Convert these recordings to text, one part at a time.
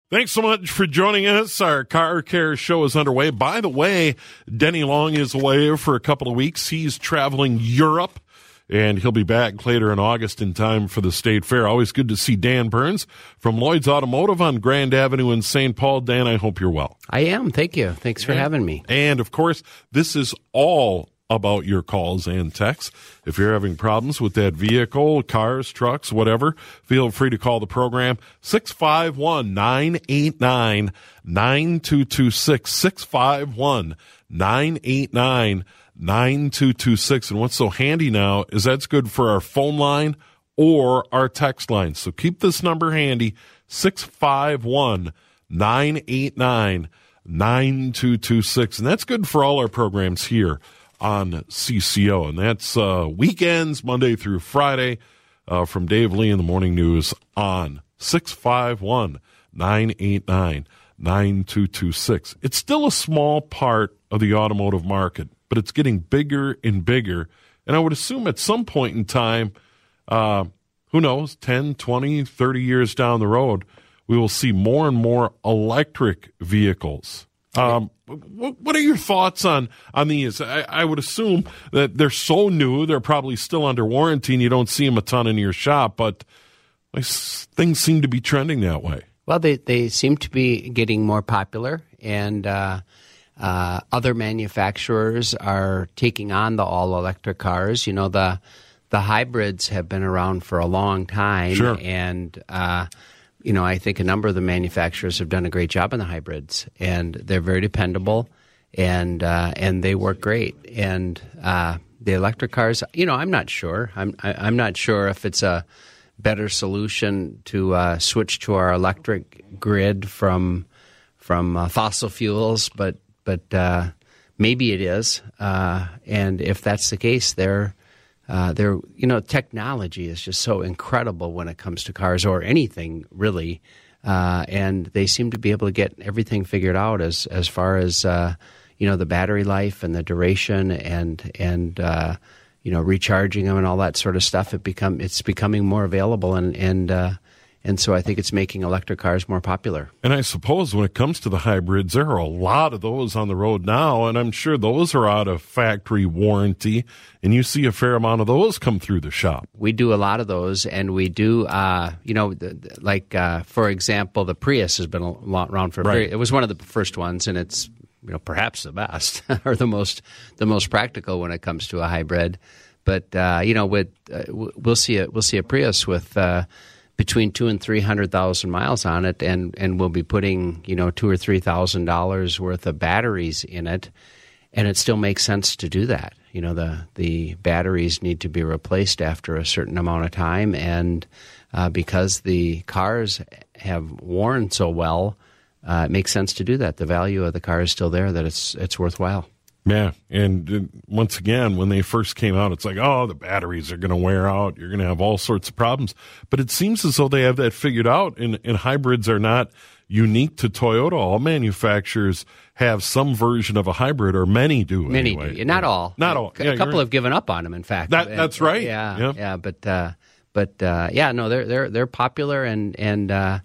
Thanks so much for joining us. Our Car Care Show is underway. By the way, Denny Long is away for a couple of weeks. He's traveling Europe, and he'll be back later in August in time for the State Fair. Always good to see Dan Burns from Lloyd's Automotive on Grand Avenue in St. Paul. Dan, I hope you're well. I am. Thank you. Thanks for having me. And, of course, this is all about your calls and texts. If you're having problems with that vehicle, cars, trucks, whatever, feel free to call the program 651-989-9226, 651-989-9226. And what's so handy now is that's good for our phone line or our text line. So keep this number handy, 651-989-9226. And that's good for all our programs here on CCO, and that's weekends, Monday through Friday, from Dave Lee in the Morning News on 651-989-9226. It's still a small part of the automotive market, but it's getting bigger and bigger, and I would assume at some point in time, who knows, 10, 20, 30 years down the road, we will see more and more electric vehicles. What are your thoughts on these? I would assume that they're so new, they're probably still under warranty, and you don't see them a ton in your shop, but things seem to be trending that way. Well, they seem to be getting more popular, and other manufacturers are taking on the all-electric cars. You know, the hybrids have been around for a long time, sure. And you know, I think a number of the manufacturers have done a great job on the hybrids, and they're very dependable, and they work great. And the electric cars, you know, I'm not sure. I'm not sure if it's a better solution to switch to our electric grid from fossil fuels, but maybe it is. And if that's the case, you know, technology is just so incredible when it comes to cars or anything really, and they seem to be able to get everything figured out as far as you know, the battery life and the duration and you know, recharging them and all that sort of stuff. It's becoming more available, and so I think it's making electric cars more popular. And I suppose when it comes to the hybrids, there are a lot of those on the road now, and I'm sure those are out of factory warranty, and you see a fair amount of those come through the shop. We do a lot of those, and we do, you know, for example, the Prius has been around for right. It was one of the first ones, and it's, you know, perhaps the best or the most practical when it comes to a hybrid. But you know, we'll see a Prius with between 200,000 and 300,000 miles on it, and we'll be putting, you know, $2,000 or $3,000 worth of batteries in it, and it still makes sense to do that. You know, the batteries need to be replaced after a certain amount of time, and because the cars have worn so well, it makes sense to do that. The value of the car is still there; that it's worthwhile. Yeah, and once again, when they first came out, it's like, oh, the batteries are going to wear out. You're going to have all sorts of problems. But it seems as though they have that figured out, and hybrids are not unique to Toyota. All manufacturers have some version of a hybrid, or many do. Many anyway. do. Not all. Not all. A couple have given up on them, in fact. That's right. Yeah. But yeah, no, they're popular and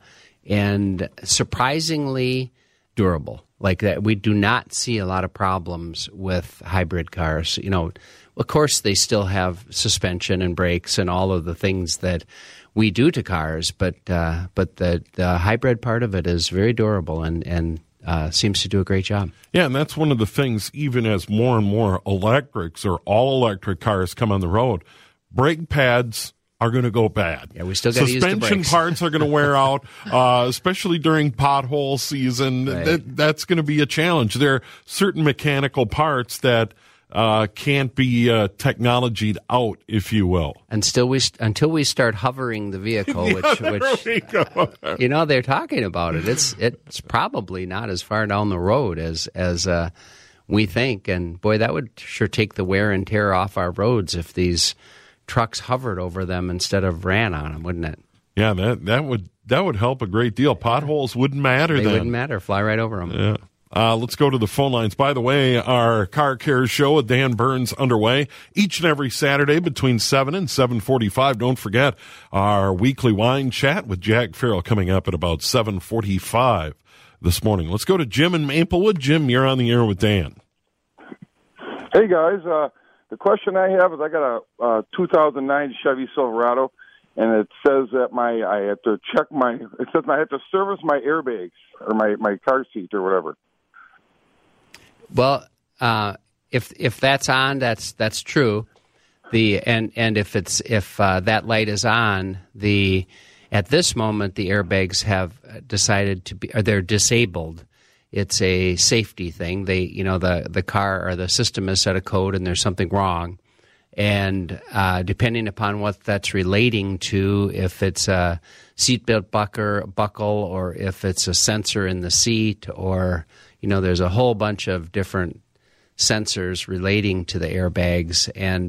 surprisingly durable. Like that, we do not see a lot of problems with hybrid cars. You know, of course, they still have suspension and brakes and all of the things that we do to cars, but the hybrid part of it is very durable and seems to do a great job. Yeah, and that's one of the things. Even as more and more electrics or all electric cars come on the road, brake pads are going to go bad. Yeah, we still got to use the brakes. Suspension parts are going to wear out, especially during pothole season. Right. That's going to be a challenge. There are certain mechanical parts that can't be technologied out, if you will. Until we start hovering the vehicle, which we go. You know, they're talking about it. It's probably not as far down the road as we think. And boy, that would sure take the wear and tear off our roads if these trucks hovered over them instead of ran on them, wouldn't it? Yeah, that would help a great deal. Potholes wouldn't matter. They wouldn't matter. Fly right over them. Yeah. Let's go to the phone lines. By the way, our Car Care Show with Dan Burns underway each and every Saturday between 7 and 7:45. Don't forget our weekly wine chat with Jack Farrell coming up at about 7:45 this morning. Let's go to Jim in Maplewood. Jim, you're on the air with Dan. Hey, guys. The question I have is I got a 2009 Chevy Silverado, and it says that I have to I have to service my airbags or my car seat or whatever. Well, if that's on, that's true. And if that light is on, at this moment the airbags have decided they're disabled. It's a safety thing. The car or the system has set a code and there's something wrong. And depending upon what that's relating to, if it's a seatbelt buckle or if it's a sensor in the seat, or there's a whole bunch of different sensors relating to the airbags,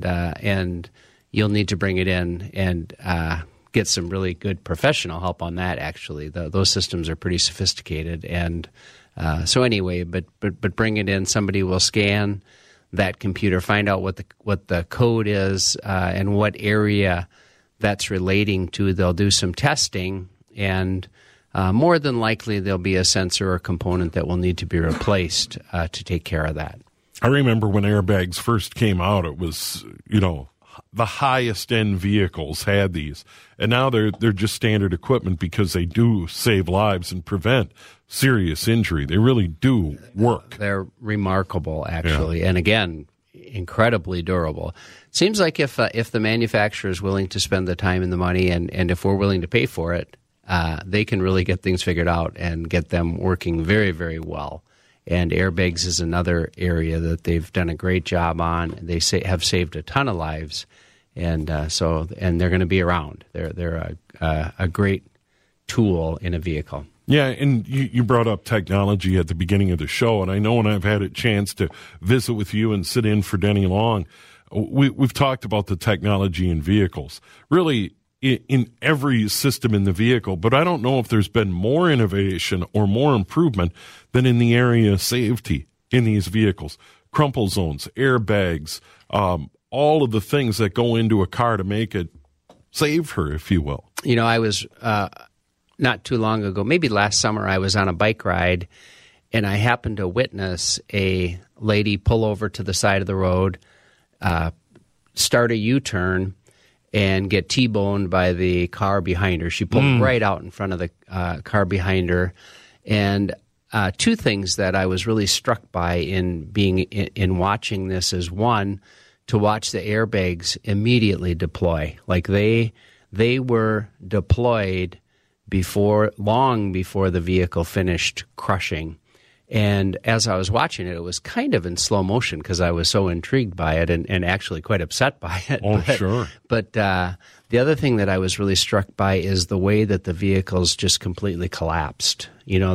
and you'll need to bring it in and get some really good professional help on that. Actually, those systems are pretty sophisticated, and so anyway, but bring it in. Somebody will scan that computer, find out what the code is and what area that's relating to. They'll do some testing, and more than likely there'll be a sensor or component that will need to be replaced to take care of that. I remember when airbags first came out, it was, the highest end vehicles had these, and now they're just standard equipment because they do save lives and prevent serious injury. They really do work. They're remarkable, actually, and again, incredibly durable. It seems like if the manufacturer is willing to spend the time and the money, and if we're willing to pay for it, they can really get things figured out and get them working very, very well. And airbags is another area that they've done a great job on. They have saved a ton of lives, and they're going to be around. They're a great tool in a vehicle. Yeah, and you brought up technology at the beginning of the show, and I know when I've had a chance to visit with you and sit in for Denny Long, we've talked about the technology in vehicles, really in every system in the vehicle, but I don't know if there's been more innovation or more improvement than in the area of safety in these vehicles. Crumple zones, airbags, all of the things that go into a car to make it safer, if you will. I was... not too long ago, maybe last summer, I was on a bike ride, and I happened to witness a lady pull over to the side of the road, start a U-turn, and get T-boned by the car behind her. She pulled right out in front of the car behind her. And two things that I was really struck by in watching this is, one, to watch the airbags immediately deploy. Like they were deployed long before the vehicle finished crushing. And as I was watching it, it was kind of in slow motion because I was so intrigued by it and actually quite upset by it. Sure. But the other thing that I was really struck by is the way that the vehicles just completely collapsed.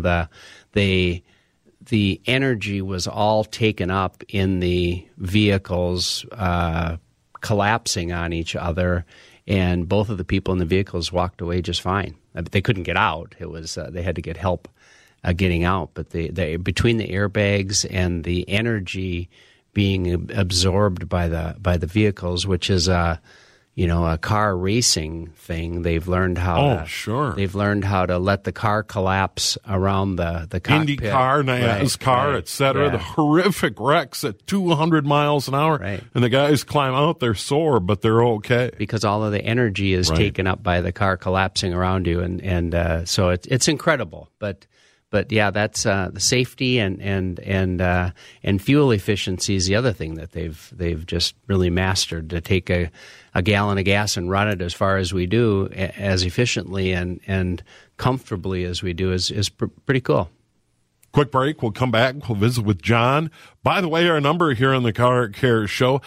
The energy was all taken up in the vehicles collapsing on each other, and both of the people in the vehicles walked away just fine. They couldn't get out. It was they had to get help getting out. But between the airbags and the energy being absorbed by the vehicles, which is a car racing thing, they've learned how. They've learned how to let the car collapse around the cockpit. IndyCar, NASCAR, etc. Yeah. The horrific wrecks at 200 miles an hour, and the guys climb out. They're sore, but they're okay because all of the energy is taken up by the car collapsing around you, and so it's incredible. But yeah, that's the safety and fuel efficiency is the other thing that they've just really mastered. To take a gallon of gas and run it as far as we do, as efficiently and comfortably as we do, is pretty cool. Quick break. We'll come back. We'll visit with John. By the way, our number here on the Car Care Show,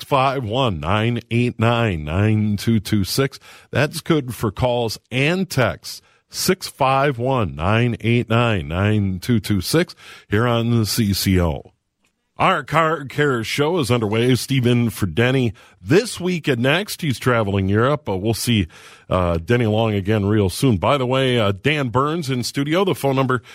651-989-9226. That's good for calls and texts. 651-989-9226 here on the CCO. Our Car Care show is underway. Steve in for Denny. This week and next, he's traveling Europe. We'll see Denny Long again real soon. By the way, Dan Burns in studio. The phone number,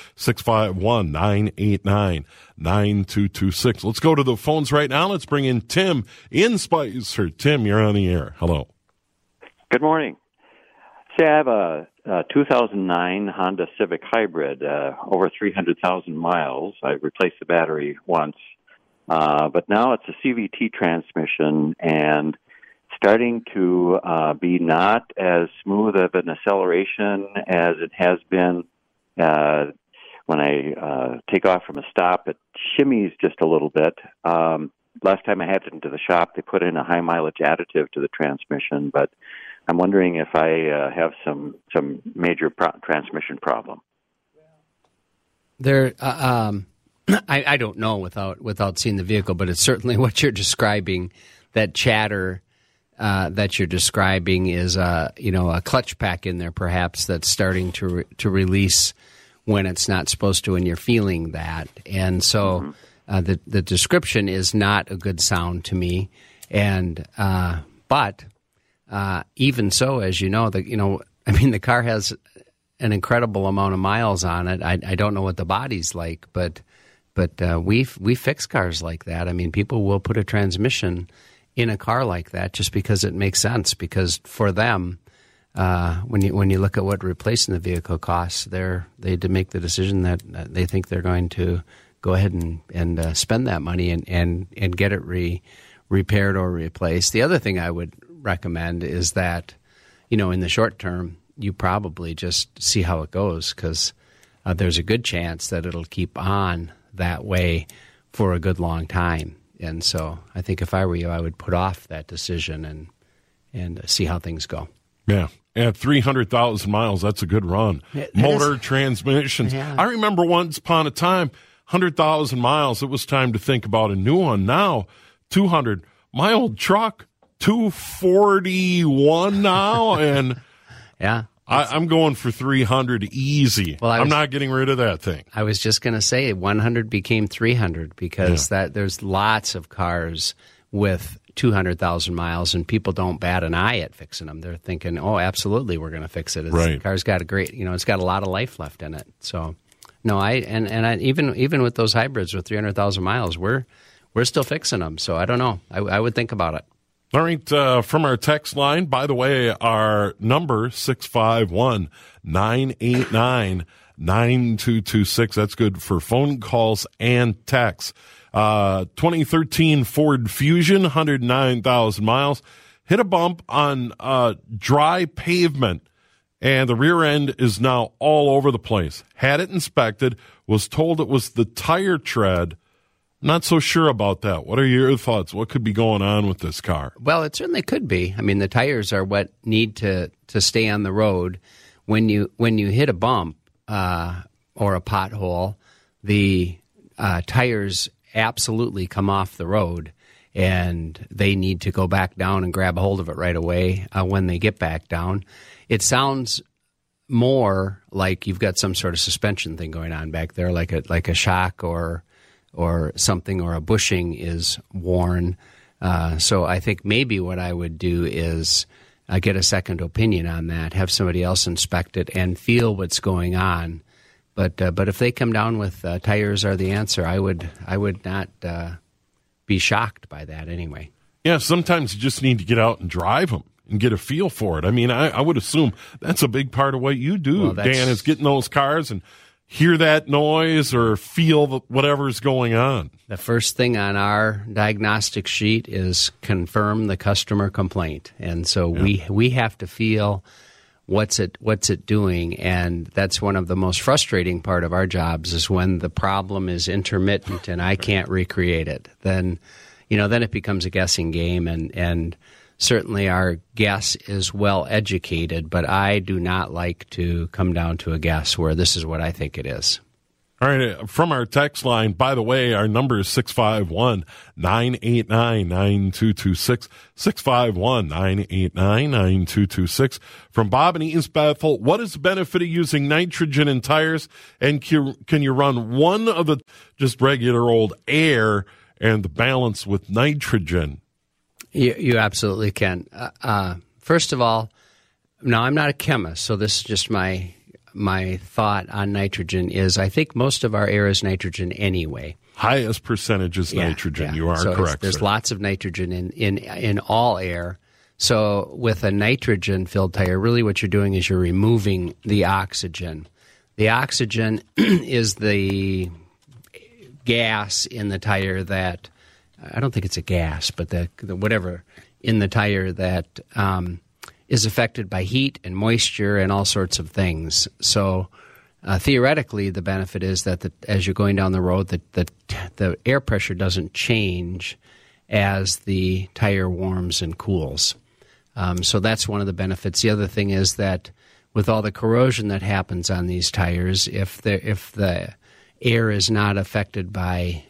651-989-9226. Let's go to the phones right now. Let's bring in Tim in Spicer. Tim, you're on the air. Hello. Good morning. Say I have a 2009 Honda Civic Hybrid, over 300,000 miles. I've replaced the battery once. But now it's a CVT transmission and starting to be not as smooth of an acceleration as it has been. When I take off from a stop, it shimmies just a little bit. Last time I had it into the shop, they put in a high mileage additive to the transmission, but I'm wondering if I have some major transmission problem. There, I don't know without seeing the vehicle, but it's certainly what you're describing. That chatter that you're describing is a clutch pack in there, perhaps, that's starting to release when it's not supposed to, and you're feeling that. And so the description is not a good sound to me. And but even so, as you know, the car has an incredible amount of miles on it. I don't know what the body's like, but we fix cars like that. I mean, people will put a transmission in a car like that just because it makes sense. Because for them, when you look at what replacing the vehicle costs, they make the decision that they think they're going to go ahead and spend that money and get it repaired or replaced. The other thing I would recommend is that, in the short term, you probably just see how it goes, because there's a good chance that it'll keep on that way for a good long time. And so I think if I were you, I would put off that decision and see how things go. Yeah. At 300,000 miles, that's a good run. Motor, transmissions. Yeah. I remember once upon a time, 100,000 miles, it was time to think about a new one. Now, 200. My old truck, 241 now, and yeah. I'm going for 300 easy. Well, I'm not getting rid of that thing. I was just going to say 100 became 300 because there's lots of cars with 200,000 miles, and people don't bat an eye at fixing them. They're thinking, oh, absolutely, we're going to fix it. The car's got a great, it's got a lot of life left in it. So, no, even with those hybrids with 300,000 miles, we're still fixing them. So I don't know. I would think about it. All right, from our text line, by the way, our number, 651-989-9226. That's good for phone calls and texts. 2013 Ford Fusion, 109,000 miles. Hit a bump on dry pavement, and the rear end is now all over the place. Had it inspected, was told it was the tire tread. Not so sure about that. What are your thoughts? What could be going on with this car? Well, it certainly could be. I mean, the tires are what need to stay on the road. When you hit a bump or a pothole, the tires absolutely come off the road, and they need to go back down and grab a hold of it right away when they get back down. It sounds more like you've got some sort of suspension thing going on back there, like a shock or something, or a bushing is worn. So I think maybe what I would do is get a second opinion on that, have somebody else inspect it and feel what's going on. But if they come down with tires are the answer, I would not be shocked by that anyway. Yeah, sometimes you just need to get out and drive them and get a feel for it. I mean, I would assume that's a big part of what you do, Dan, is getting those cars and hear that noise or feel whatever's going on. The first thing on our diagnostic sheet is confirm the customer complaint. And so we have to feel what's it doing, and that's one of the most frustrating part of our jobs is when the problem is intermittent and I can't recreate it. Then it becomes a guessing game, and certainly our guess is well educated, but I do not like to come down to a guess where this is what I think it is. All right, from our text line, by the way, our number is 651-989-9226, 651-989-9226. From Bob in East Bethel, what is the benefit of using nitrogen in tires, and can you run one of the just regular old air and the balance with nitrogen? You absolutely can. First of all, now I'm not a chemist, so this is just my thought on nitrogen is I think most of our air is nitrogen anyway. Highest percentage is nitrogen. You are so correct. There's sir. lots of nitrogen in all air. So with a nitrogen-filled tire, really what you're doing is you're removing the oxygen. The oxygen is the gas in the tire that, I don't think it's a gas, but the whatever in the tire that is affected by heat and moisture and all sorts of things. So theoretically, the benefit is that as you're going down the road, the air pressure doesn't change as the tire warms and cools. So that's one of the benefits. The other thing is that with all the corrosion that happens on these tires, if the air is not affected by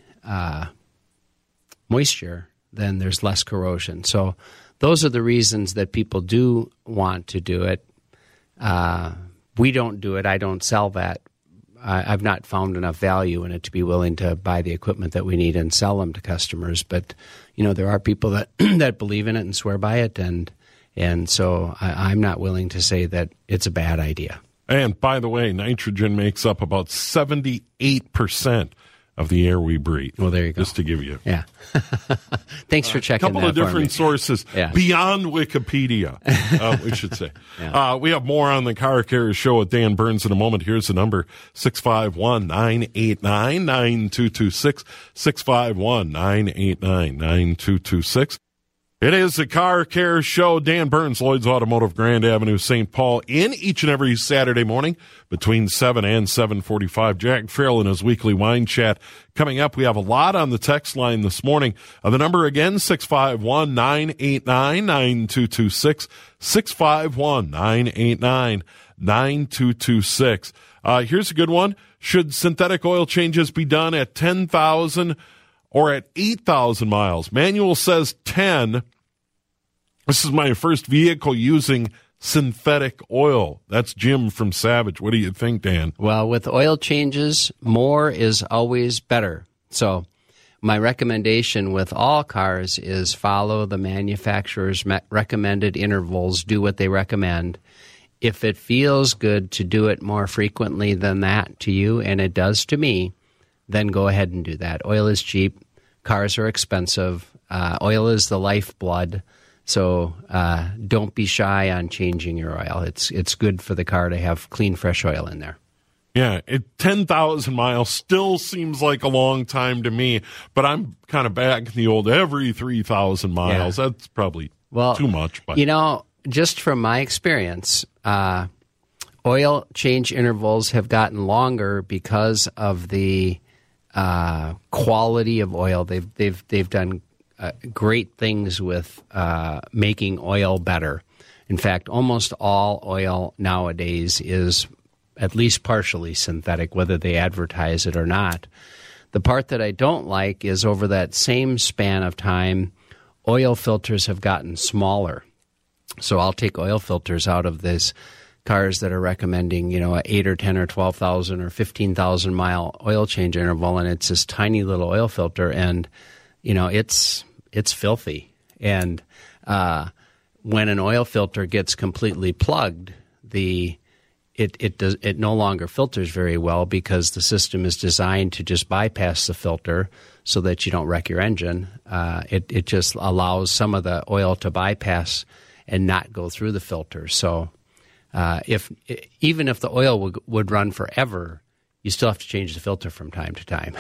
moisture, then there's less corrosion. So those are the reasons that people do want to do it. We don't do it. I don't sell that. I've not found enough value in it to be willing to buy the equipment that we need and sell them to customers. But, there are people that, that believe in it and swear by it, and so I'm not willing to say that it's a bad idea. And by the way, nitrogen makes up about 78% of the air we breathe. Well, there you go. Just to give you. Yeah. Thanks for checking that. A couple of different sources beyond Wikipedia, we should say. Yeah. We have more on the Car Care Show with Dan Burns in a moment. Here's the number, 651-989-9226, 651-989-9226. It is the Car Care Show. Dan Burns, Lloyd's Automotive, Grand Avenue, St. Paul, in each and every Saturday morning between 7 and 7:45. Jack Farrell and his weekly wine chat. Coming up, we have a lot on the text line this morning. The number again, 651-989-9226, 651-989-9226. Here's a good one. Should synthetic oil changes be done at 10,000 or at 8,000 miles? Manual says 10. This is my first vehicle using synthetic oil. That's Jim from Savage. What do you think, Dan? Well, with oil changes, more is always better. So my recommendation with all cars is follow the manufacturer's recommended intervals, do what they recommend. If it feels good to do it more frequently than that to you, and it does to me, then go ahead and do that. Oil is cheap. Cars are expensive. Oil is the lifeblood. So don't be shy on changing your oil. It's good for the car to have clean, fresh oil in there. Yeah, 10,000 miles still seems like a long time to me, but I'm kind of back in the old every 3,000 miles. Yeah. That's probably too much. But just from my experience, oil change intervals have gotten longer because of the quality of oil. They've done great things with making oil better. In fact, almost all oil nowadays is at least partially synthetic, whether they advertise it or not. The part that I don't like is over that same span of time, oil filters have gotten smaller. So I'll take oil filters out of these cars that are recommending, a 8 or 10 or 12,000 or 15,000 mile oil change interval, and it's this tiny little oil filter, and it's filthy. And when an oil filter gets completely plugged, it no longer filters very well because the system is designed to just bypass the filter so that you don't wreck your engine. It just allows some of the oil to bypass and not go through the filter. So even if the oil would run forever, you still have to change the filter from time to time.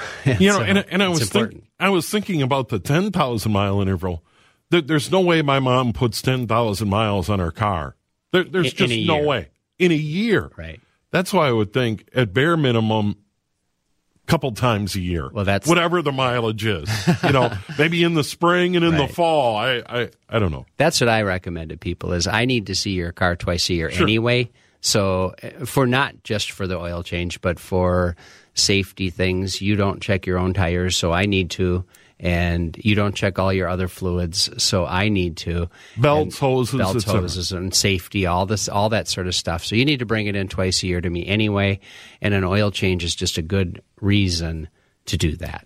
I was thinking about the 10,000 mile interval. There's no way my mom puts 10,000 miles on her car. There's just no way. In a year. Right. That's why I would think at bare minimum, couple times a year. Well, that's whatever the mileage is. Maybe in the spring and in the fall. I don't know. That's what I recommend to people is I need to see your car twice a year anyway. So for not just for the oil change, but for safety things, you don't check your own tires, so I need to. And you don't check all your other fluids, so I need to. Belts, hoses, and safety, all that sort of stuff. So you need to bring it in twice a year to me anyway, and an oil change is just a good reason to do that.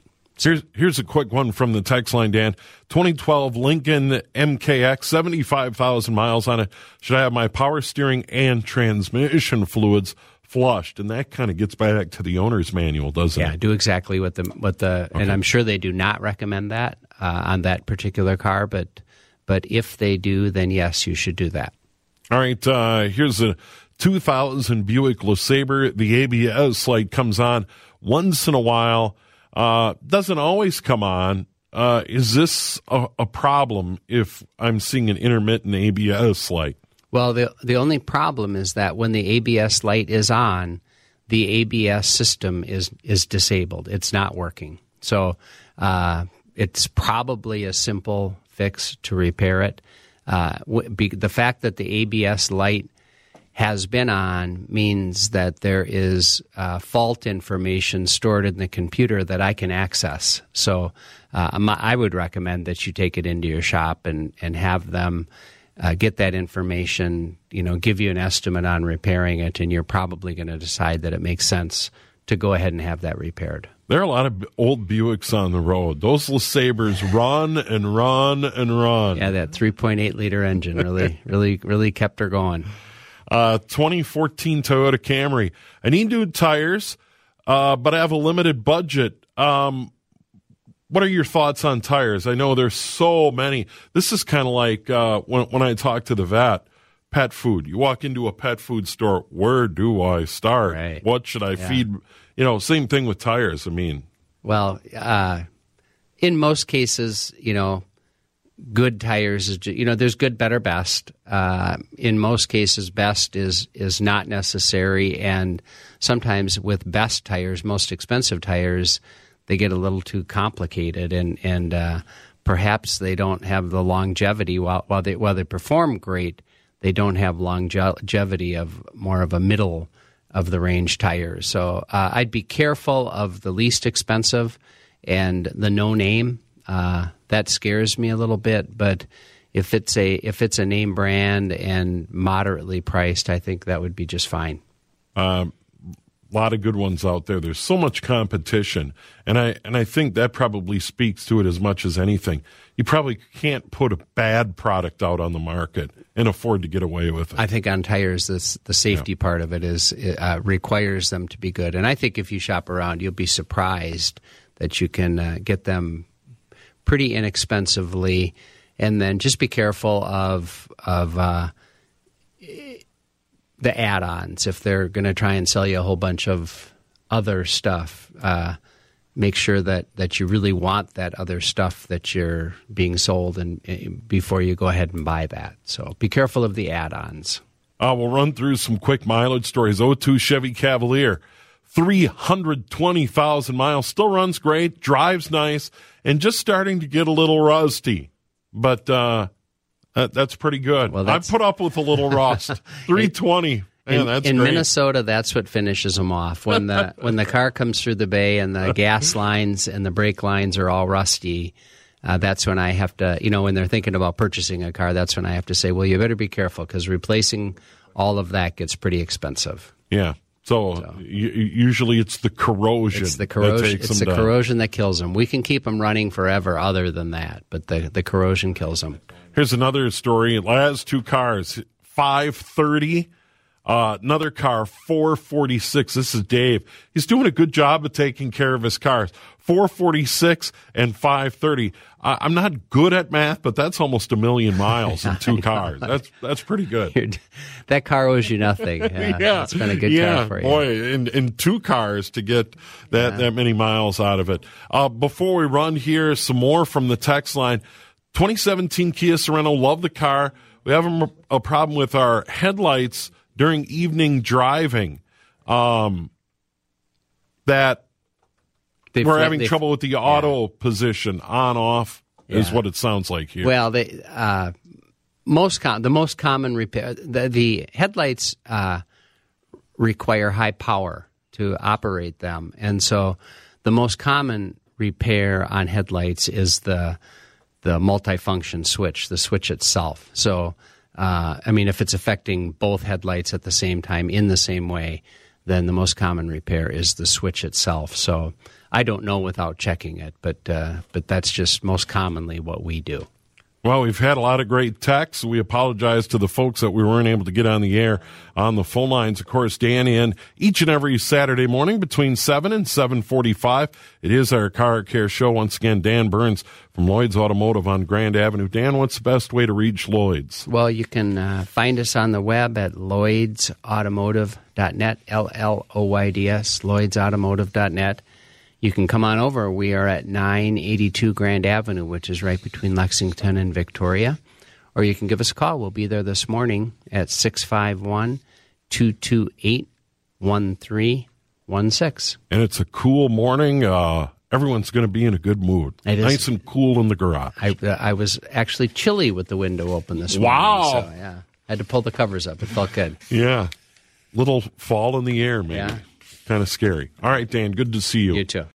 So here's a quick one from the text line, Dan. 2012 Lincoln MKX, 75,000 miles on it. Should I have my power steering and transmission fluids flushed? And that kind of gets back to the owner's manual, doesn't it? Yeah, do exactly what the and I'm sure they do not recommend that on that particular car, but if they do, then yes, you should do that. All right, here's a 2000 Buick LeSabre. The ABS light comes on once in a while. Doesn't always come on. Is this a problem if I'm seeing an intermittent ABS light? Well, the only problem is that when the ABS light is on, the ABS system is disabled. It's not working. So it's probably a simple fix to repair it. The fact that the ABS light has been on means that there is fault information stored in the computer that I can access. So I would recommend that you take it into your shop and have them get that information, give you an estimate on repairing it, and you're probably going to decide that it makes sense to go ahead and have that repaired. There are a lot of old Buicks on the road. Those LeSabres run and run and run. Yeah, that 3.8 liter engine really kept her going. 2014 Toyota Camry. I need new tires, but I have a limited budget. What are your thoughts on tires? I know there's so many. This is kind of like when I talk to the vet, pet food. You walk into a pet food store, where do I start? Right. What should I feed? Same thing with tires. I mean. Well, in most cases, good tires is, there's good, better, best. In most cases, best is not necessary. And sometimes with best tires, most expensive tires, they get a little too complicated and perhaps they don't have the longevity. While they perform great, they don't have longevity of more of a middle of the range tires. So I'd be careful of the least expensive and the no name. That scares me a little bit, but if it's a name brand and moderately priced, I think that would be just fine. A lot of good ones out there. There's so much competition, and I think that probably speaks to it as much as anything. You probably can't put a bad product out on the market and afford to get away with it. I think on tires, the safety part of it requires them to be good, and I think if you shop around, you'll be surprised that you can get them pretty inexpensively, and then just be careful of the add-ons. If they're going to try and sell you a whole bunch of other stuff, make sure that you really want that other stuff that you're being sold, and before you go ahead and buy that. So be careful of the add-ons. We'll run through some quick mileage stories. 02 Chevy Cavalier, 320,000 miles, still runs great, drives nice, and just starting to get a little rusty. But that's pretty good. Well, I've put up with a little rust. 320. Man, that's in great. Minnesota, that's what finishes them off. When the car comes through the bay and the gas lines and the brake lines are all rusty, that's when I have to, when they're thinking about purchasing a car, that's when I have to say, well, you better be careful because replacing all of that gets pretty expensive. Yeah. So usually it's the corrosion. It's the corrosion. That takes it's them the down. corrosion that kills them. We can keep them running forever other than that, but the corrosion kills them. Here's another story. Last two cars, 530. Another car, 446. This is Dave. He's doing a good job of taking care of his cars. 446 and 530. I'm not good at math, but that's almost 1 million miles in two cars. That's pretty good. That car owes you nothing. Yeah, it's been a good car for you. Boy, in two cars to get that many miles out of it. Before we run here, some more from the text line. 2017 Kia Sorento, love the car. We have a problem with our headlights during evening driving. We're having trouble with the auto position on off is what it sounds like here. Well, the most common repair, the headlights require high power to operate them, and so the most common repair on headlights is the multifunction switch, the switch itself. So, if it's affecting both headlights at the same time in the same way, then the most common repair is the switch itself. So I don't know without checking it, but that's just most commonly what we do. Well, we've had a lot of great texts. We apologize to the folks that we weren't able to get on the air on the phone lines. Of course, Dan in each and every Saturday morning between 7 and 7:45. It is our Car Care Show. Once again, Dan Burns from Lloyd's Automotive on Grand Avenue. Dan, what's the best way to reach Lloyd's? Well, you can find us on the web at lloydsautomotive.net, LLOYDS, lloydsautomotive.net. You can come on over. We are at 982 Grand Avenue, which is right between Lexington and Victoria. Or you can give us a call. We'll be there this morning at 651-228-1316. And it's a cool morning. Everyone's going to be in a good mood. It is. Nice and cool in the garage. I was actually chilly with the window open this morning. Wow. So, yeah. I had to pull the covers up. It felt good. Yeah. Little fall in the air, maybe. Yeah. Kind of scary. All right, Dan, good to see you. You too.